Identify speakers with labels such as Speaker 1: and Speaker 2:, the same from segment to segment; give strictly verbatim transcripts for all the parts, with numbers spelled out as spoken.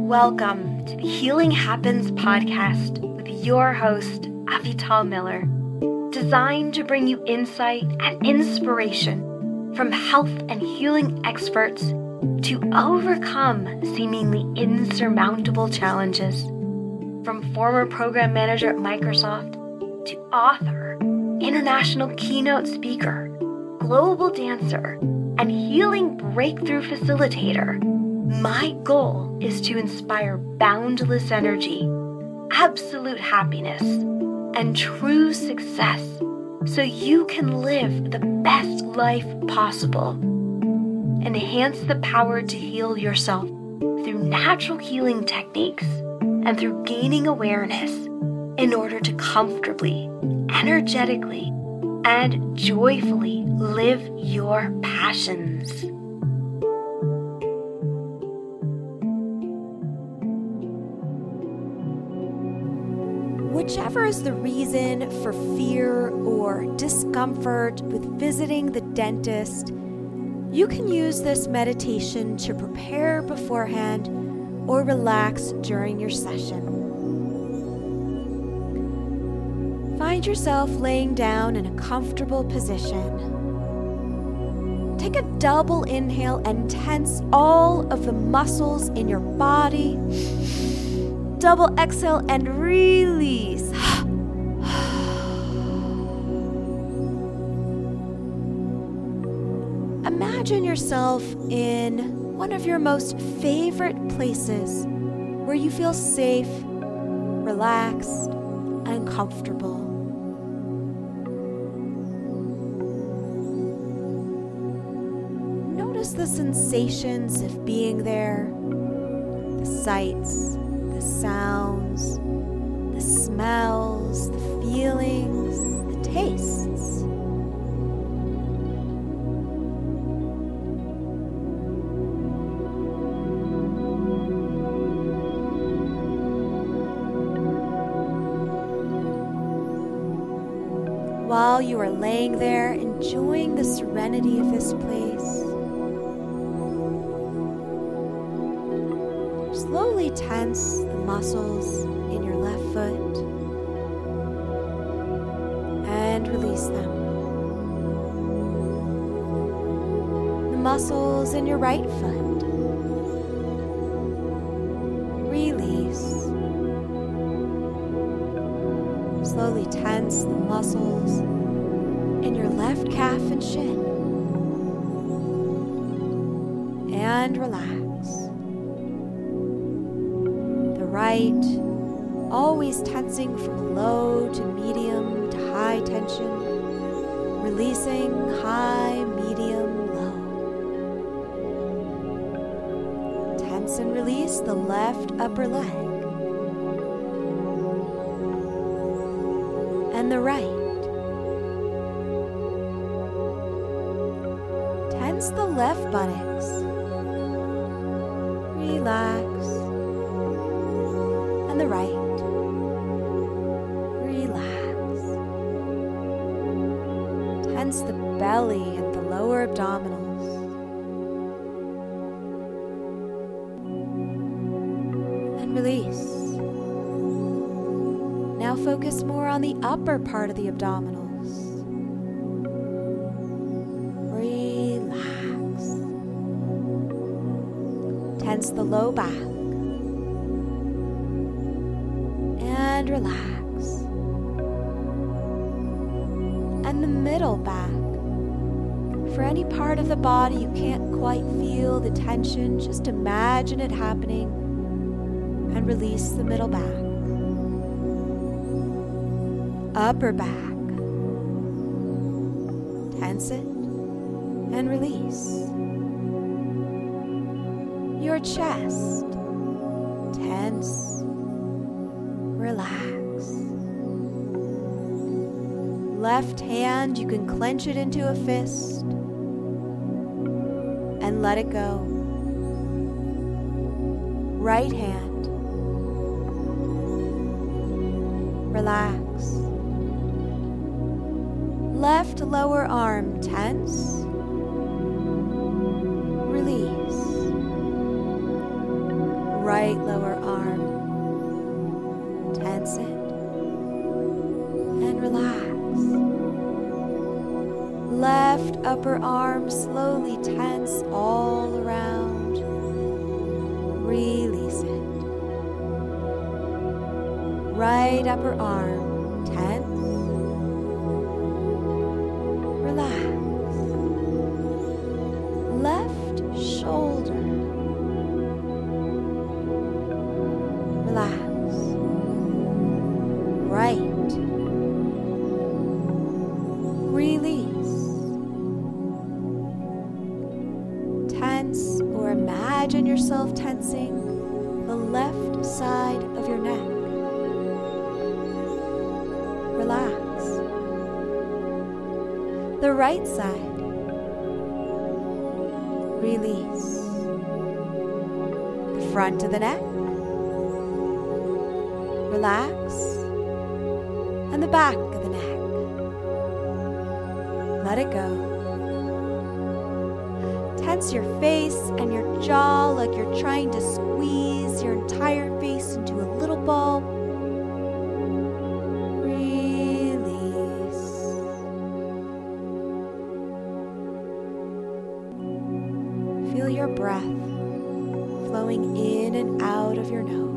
Speaker 1: Welcome to the Healing Happens podcast with your host, Avital Miller, designed to bring you insight and inspiration from health and healing experts to overcome seemingly insurmountable challenges. From former program manager at Microsoft to author, international keynote speaker, global dancer, and healing breakthrough facilitator, my goal is to inspire boundless energy, absolute happiness, and true success so you can live the best life possible. Enhance the power to heal yourself through natural healing techniques and through gaining awareness in order to comfortably, energetically, and joyfully live your passions.
Speaker 2: Whichever is the reason for fear or discomfort with visiting the dentist, you can use this meditation to prepare beforehand or relax during your session. Find yourself laying down in a comfortable position. Take a double inhale and tense all of the muscles in your body. Double exhale and release. Imagine yourself in one of your most favorite places where you feel safe, relaxed, and comfortable. Notice the sensations of being there, the sights, the sounds, the smells, the feelings, the tastes. While you are laying there enjoying the serenity of this place, slowly tense the muscles in your left foot and release them. The muscles in your right foot. Release. Slowly tense the muscles in your left calf and shin. And relax. The right, always tensing from low to medium to high tension, releasing high, medium, low. Tense and release the left upper leg. And the right. Tense the left buttocks. Relax. And the right. Relax. Tense the belly and the lower abdominals. And release. Now focus more on the upper part of the abdominals. Relax. Tense the low back. And relax. And the middle back. For any part of the body you can't quite feel the tension, just imagine it happening and release the middle back. Upper back. Tense it and release. Your chest. Tense. Relax. Left hand, you can clench it into a fist and let it go. Right hand. Relax. Left lower arm tense. Release. Right right lower arm. Tense it and relax. Left upper arm slowly tense all around. Release it. Right upper arm tense. Relax. Left shoulder. Relax. Right. Release. Tense or imagine yourself tensing the left side of your neck. Relax. The right side. Release. The front of the neck. Relax. And the back of the neck. Let it go. Tense your face and your jaw like you're trying to squeeze your entire face into a little ball. Release. Feel your breath flowing in and out of your nose.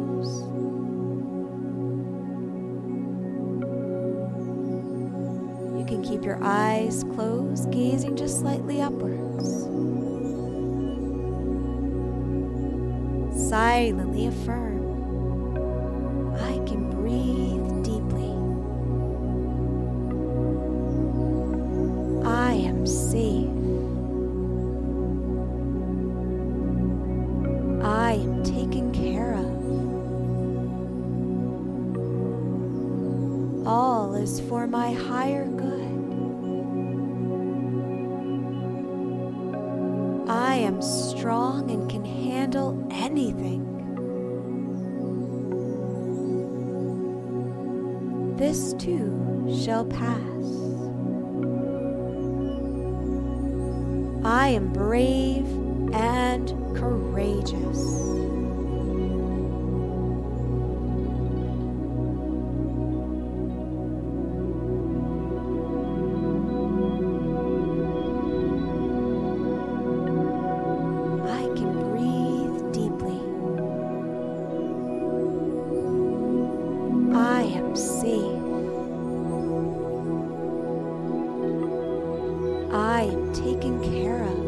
Speaker 2: You can keep your eyes closed, gazing just slightly upwards. Silently affirm, I can breathe deeply. I am safe. I am taken care of. All is for my higher good. I am strong and can handle anything. This too shall pass. I am brave and courageous. I am taken care of.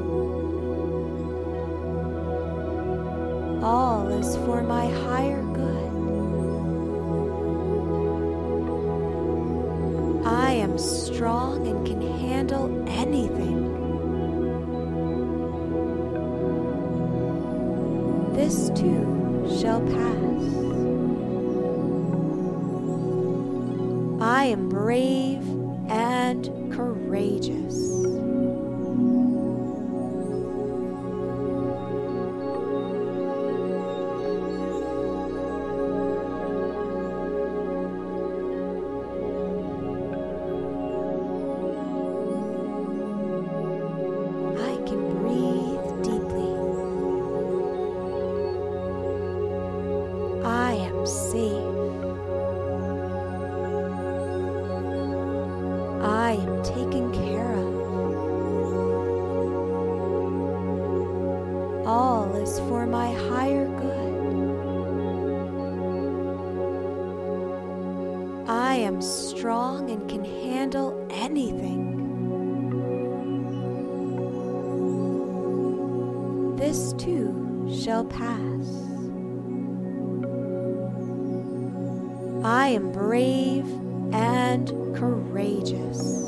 Speaker 2: All is for my higher good. I am strong and can handle anything. This too shall pass. I am brave and courageous. I can breathe deeply. I am safe. I am taken care of. All is for my higher good. I am strong and can handle anything. This too shall pass. I am brave and courageous.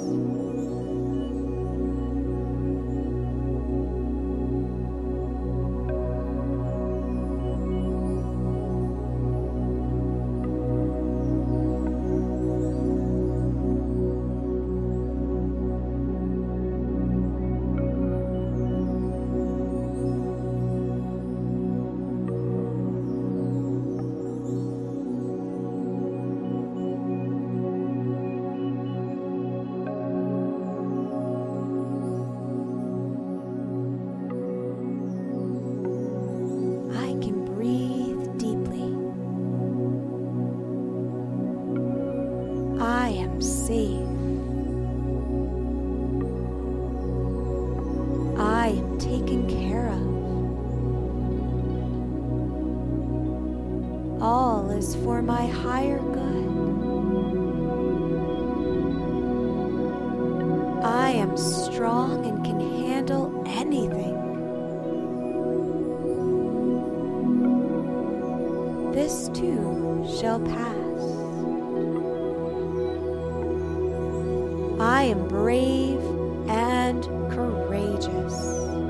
Speaker 2: I am taken care of. All is for my higher good. I am strong and can handle anything. This too shall pass. I am brave and courageous.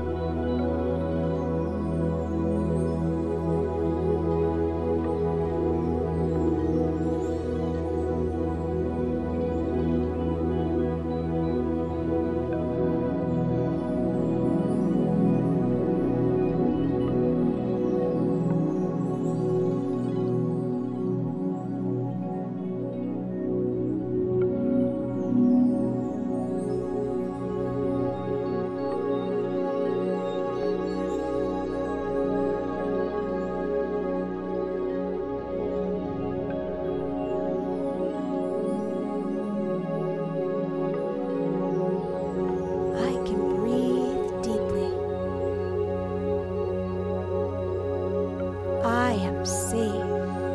Speaker 2: I am safe.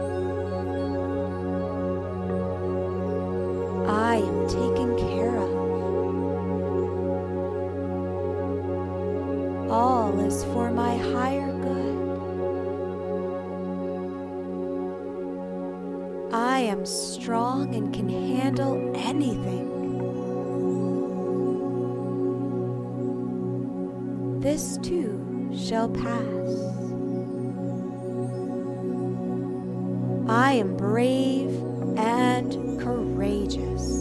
Speaker 2: I am taken care of. All is for my higher good. I am strong and can handle anything. This too shall pass. I am brave and courageous.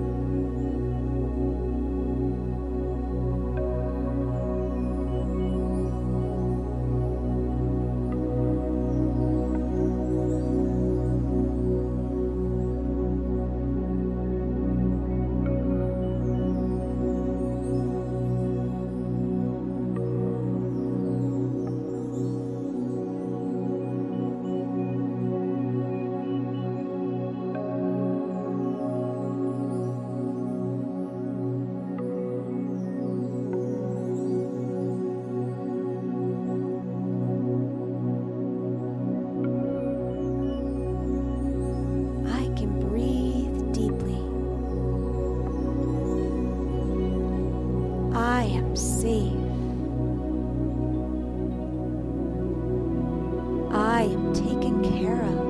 Speaker 2: I am safe. I am taken care of.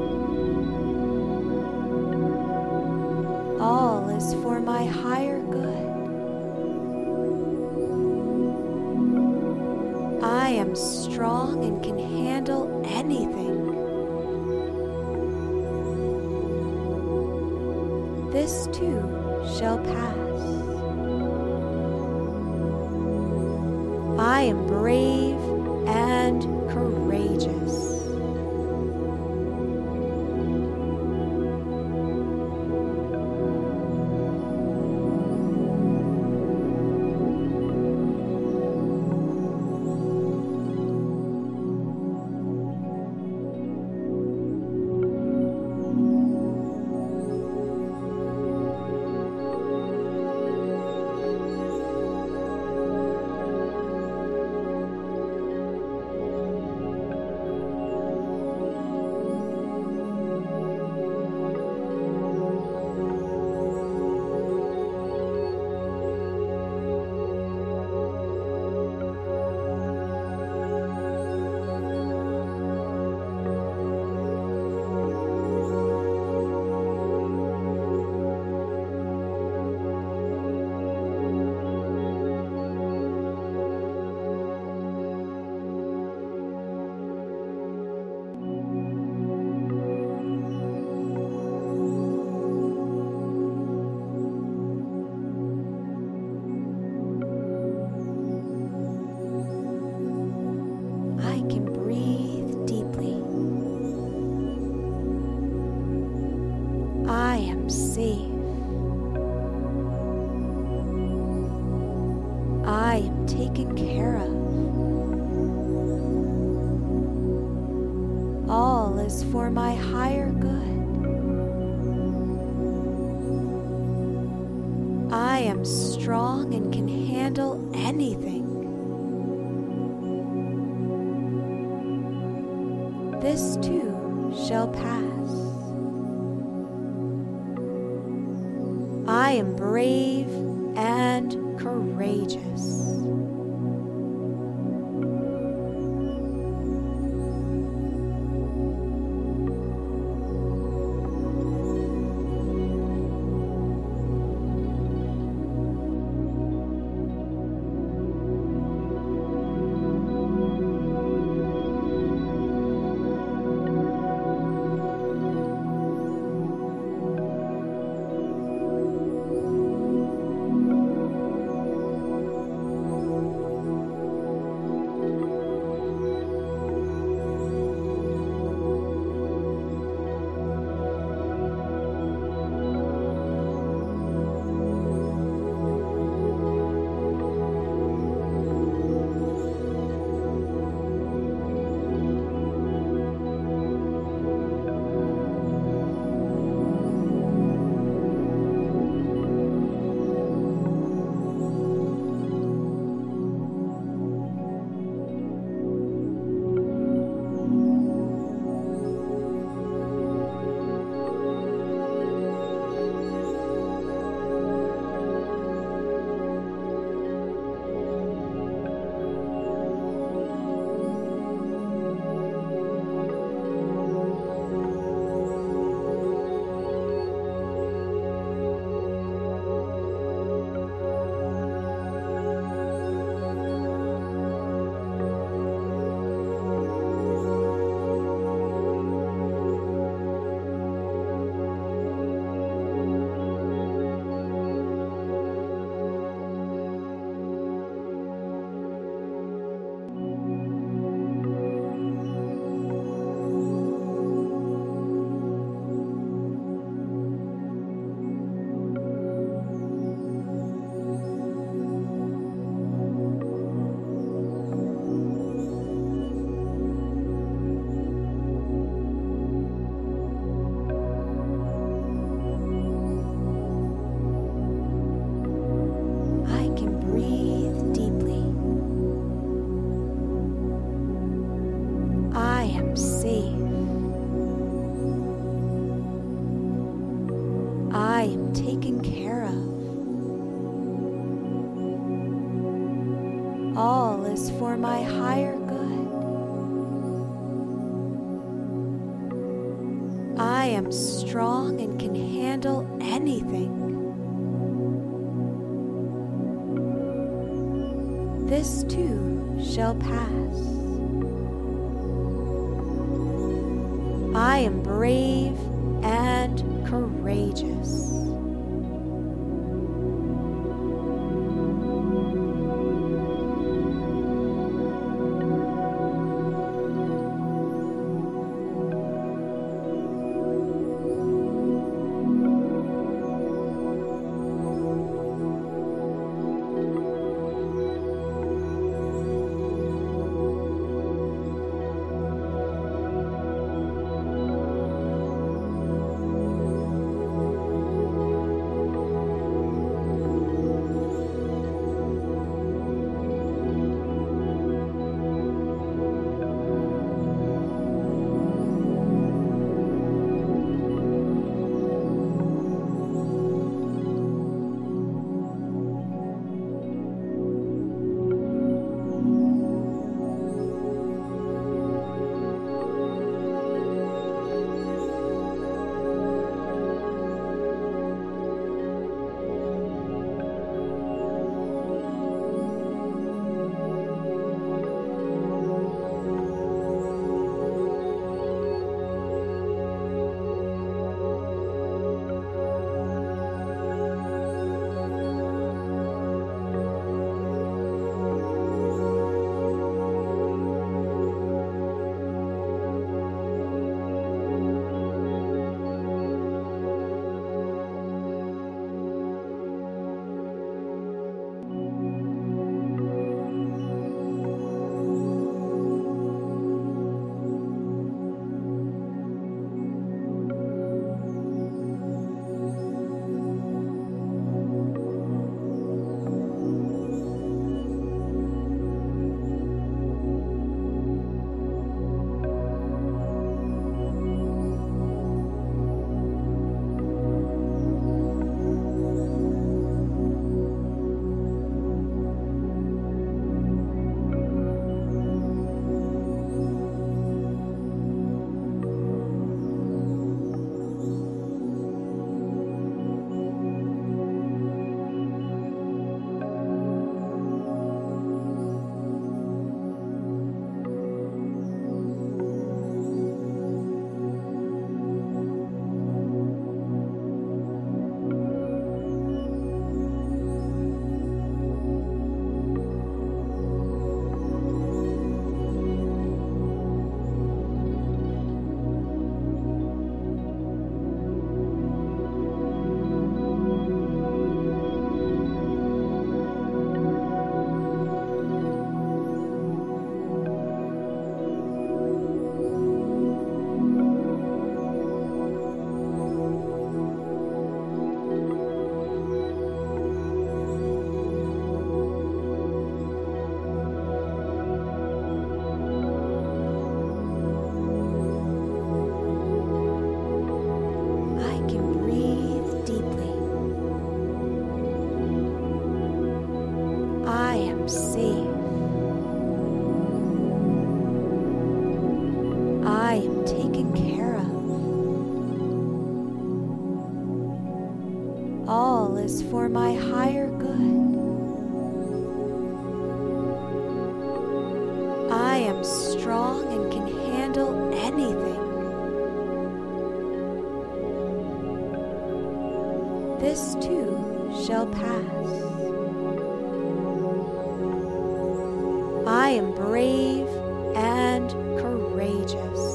Speaker 2: All is for my higher good. I am strong and can handle anything. This too shall pass. I am brave and courageous. I am safe. I am taken care of. All is for my higher good. I am strong and can handle anything. This too shall pass. I am brave and courageous. I am taken care of. All is for my higher good. I am strong and can handle anything. This too shall pass. I am brave and courageous. safe. I am taken care of. All is for my higher good. I am strong and can handle anything. This too shall pass. I am brave and courageous.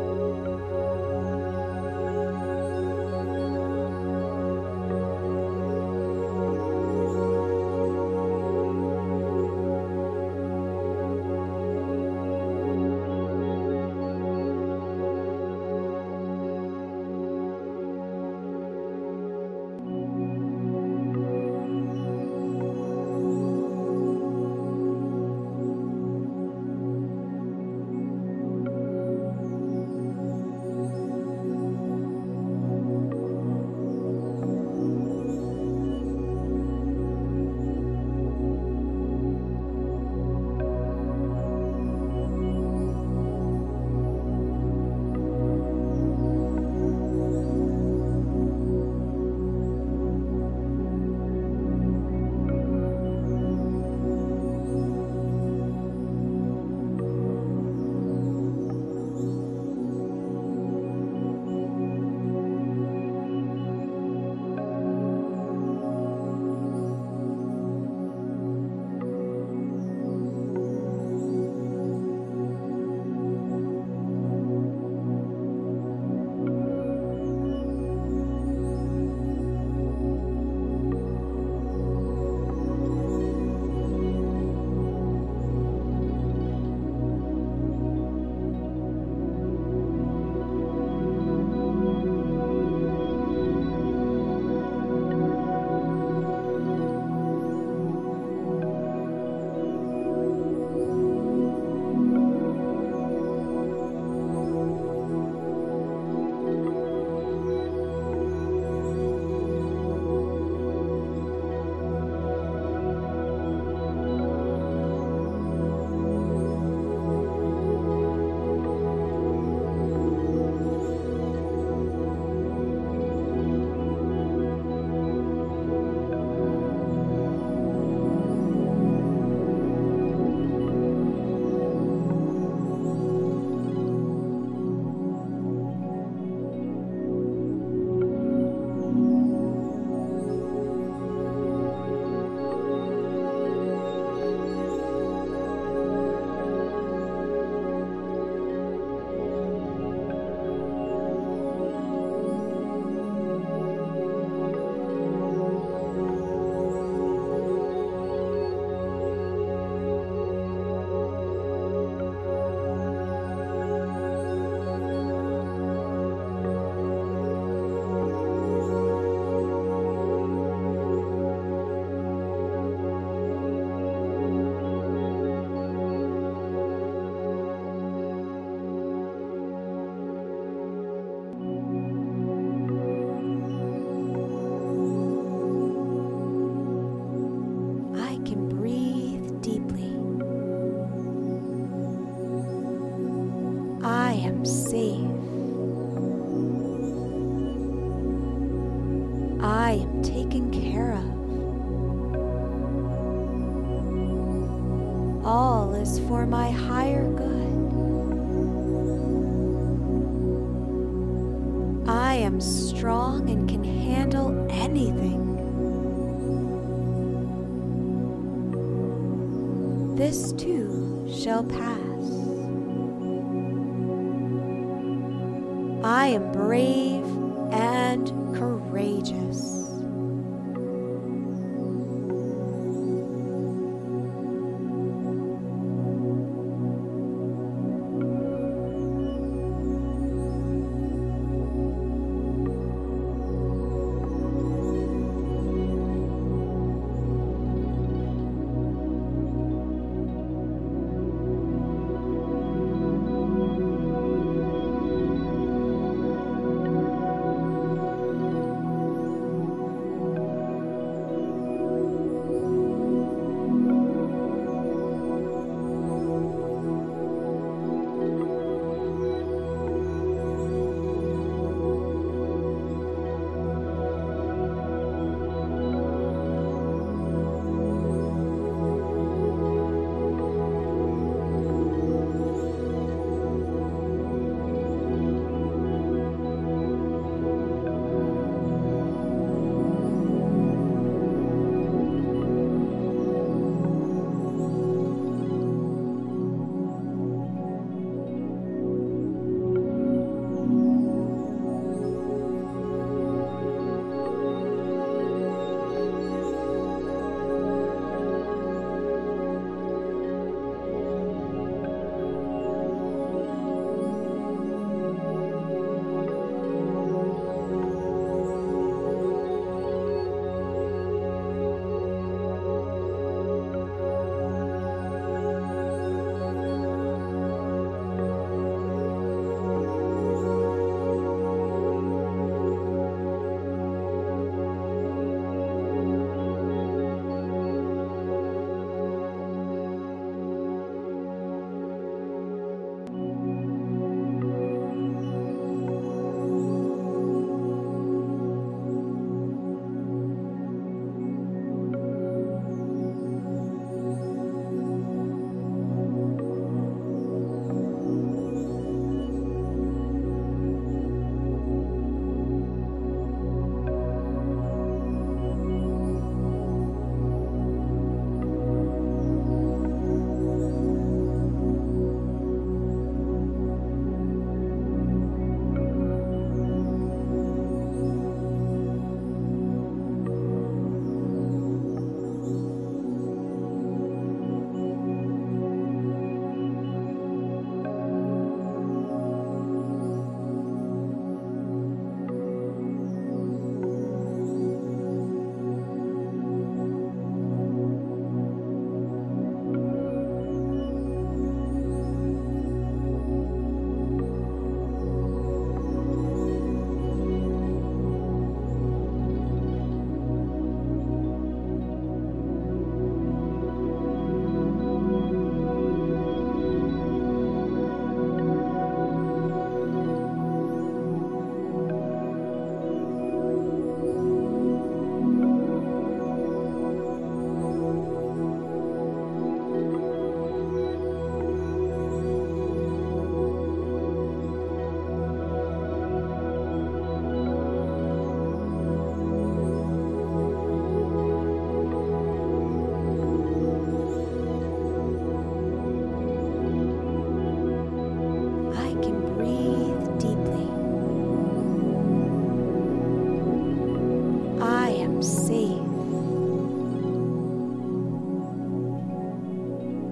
Speaker 2: I am taken care of. All is for my higher good. I am strong and can handle anything. This too shall pass. I am brave and courageous.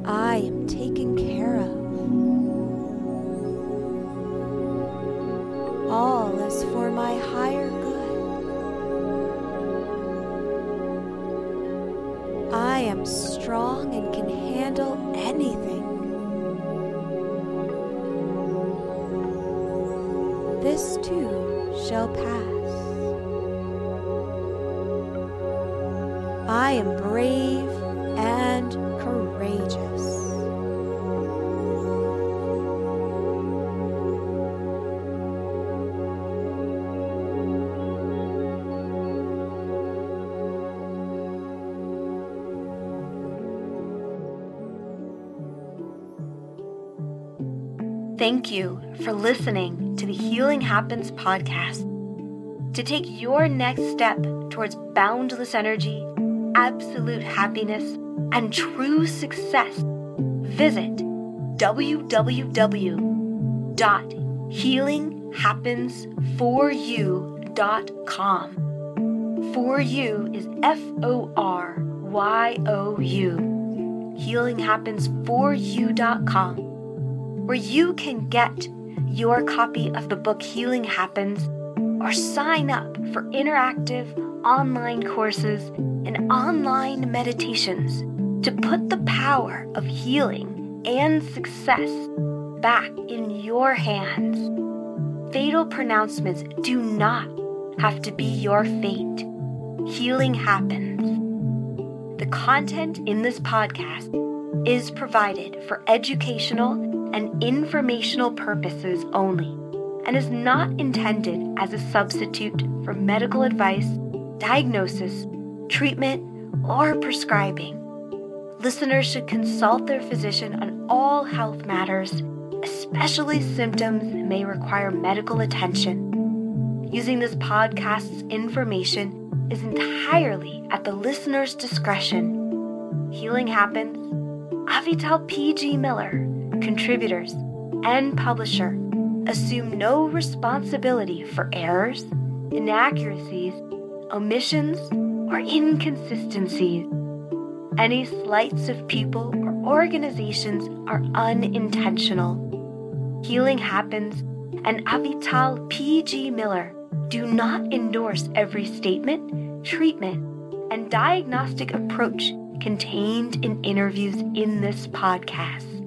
Speaker 2: I am taken care of. All is for my higher good. I am strong and can handle anything. This too shall pass. I am brave and courageous.
Speaker 1: Thank you for listening to the Healing Happens podcast. To take your next step towards boundless energy, absolute happiness, and true success, visit w w w dot healing happens for you dot com. For You is F O R Y O U. healing happens for you dot com, where you can get your copy of the book Healing Happens or sign up for interactive online courses and online meditations to put the power of healing and success back in your hands. Fatal pronouncements do not have to be your fate. Healing happens. The content in this podcast is provided for educational and informational purposes only, and is not intended as a substitute for medical advice, diagnosis, treatment, or prescribing. Listeners should consult their physician on all health matters, especially symptoms that may require medical attention. Using this podcast's information is entirely at the listener's discretion. Healing Happens, Avital P G. Miller, contributors, and publisher, assume no responsibility for errors, inaccuracies, omissions, or inconsistencies. Any slights of people or organizations are unintentional. Healing Happens and Avital P G. Miller do not endorse every statement, treatment, and diagnostic approach contained in interviews in this podcast.